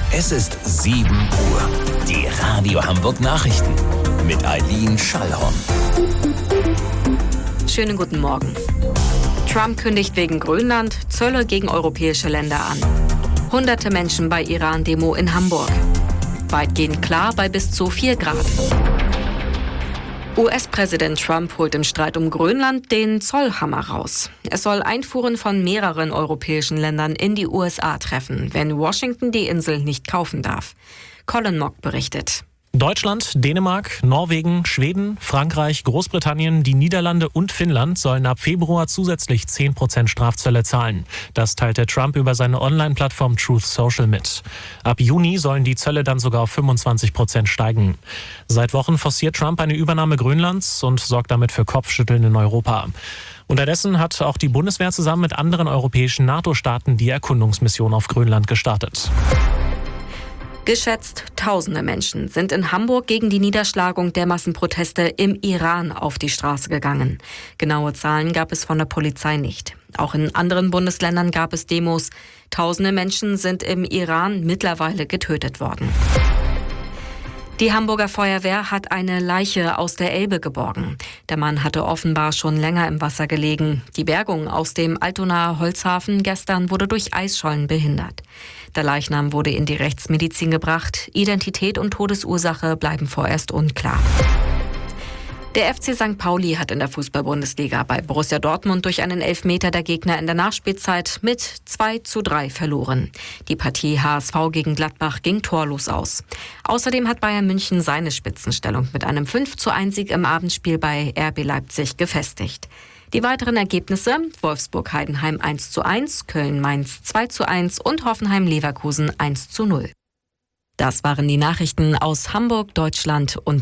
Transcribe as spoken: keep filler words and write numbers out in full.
Es ist sieben Uhr. Die Radio Hamburg Nachrichten mit Eileen Schallhorn. Schönen guten Morgen. Trump kündigt wegen Grönland Zölle gegen europäische Länder an. Hunderte Menschen bei Iran-Demo in Hamburg. Weitgehend klar bei bis zu vier Grad. U S-Präsident Trump holt im Streit um Grönland den Zollhammer raus. Es soll Einfuhren von mehreren europäischen Ländern in die U S A treffen, wenn Washington die Insel nicht kaufen darf. Colin Mock berichtet. Deutschland, Dänemark, Norwegen, Schweden, Frankreich, Großbritannien, die Niederlande und Finnland sollen ab Februar zusätzlich zehn Prozent Strafzölle zahlen. Das teilte Trump über seine Online-Plattform Truth Social mit. Ab Juni sollen die Zölle dann sogar auf fünfundzwanzig Prozent steigen. Seit Wochen forciert Trump eine Übernahme Grönlands und sorgt damit für Kopfschütteln in Europa. Unterdessen hat auch die Bundeswehr zusammen mit anderen europäischen NATO-Staaten die Erkundungsmission auf Grönland gestartet. Geschätzt tausende Menschen sind in Hamburg gegen die Niederschlagung der Massenproteste im Iran auf die Straße gegangen. Genaue Zahlen gab es von der Polizei nicht. Auch in anderen Bundesländern gab es Demos. Tausende Menschen sind im Iran mittlerweile getötet worden. Die Hamburger Feuerwehr hat eine Leiche aus der Elbe geborgen. Der Mann hatte offenbar schon länger im Wasser gelegen. Die Bergung aus dem Altonaer Holzhafen gestern wurde durch Eisschollen behindert. Der Leichnam wurde in die Rechtsmedizin gebracht. Identität und Todesursache bleiben vorerst unklar. Der F C Sankt Pauli hat in der Fußball-Bundesliga bei Borussia Dortmund durch einen Elfmeter der Gegner in der Nachspielzeit mit zwei zu drei verloren. Die Partie H S V gegen Gladbach ging torlos aus. Außerdem hat Bayern München seine Spitzenstellung mit einem fünf zu eins Sieg im Abendspiel bei R B Leipzig gefestigt. Die weiteren Ergebnisse: Wolfsburg-Heidenheim eins zu eins, Köln-Mainz zwei zu eins und Hoffenheim-Leverkusen eins zu null. Das waren die Nachrichten aus Hamburg, Deutschland und